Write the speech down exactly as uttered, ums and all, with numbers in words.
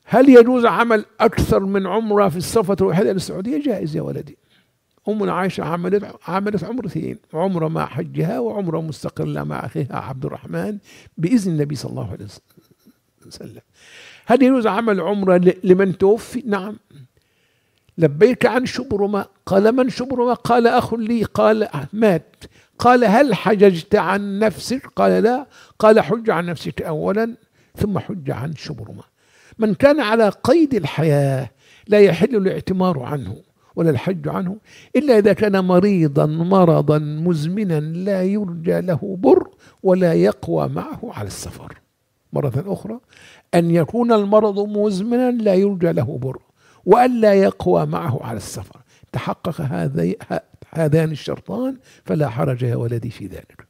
هل يجوز عمل أكثر من عمرة في السفرة الواحدة للسعودية؟ جائز يا ولدي. أمنا عائشة عملت عملت عمرتين، عمرة مع حجها وعمرة مستقلة مع أخيها عبد الرحمن بإذن النبي صلى الله عليه وسلم. هل يجوز عمل عمرة لمن توفي؟ نعم. لبيك عن شبرمة. قال من شبرمة؟ قال أخ لي، قال مات. قال هل حججت عن نفسك؟ قال لا. قال حج عن نفسك أولا ثم حج عن شبرمة. من كان على قيد الحياة لا يحل الاعتمار عنه ولا الحج عنه إلا إذا كان مريضا مرضا مزمنا لا يرجى له بر ولا يقوى معه على السفر. مرة أخرى، أن يكون المرض مزمنا لا يرجى له بر وأن لا يقوى معه على السفر. تحقق هذان الشرطان فلا حرج يا ولدي في ذلك.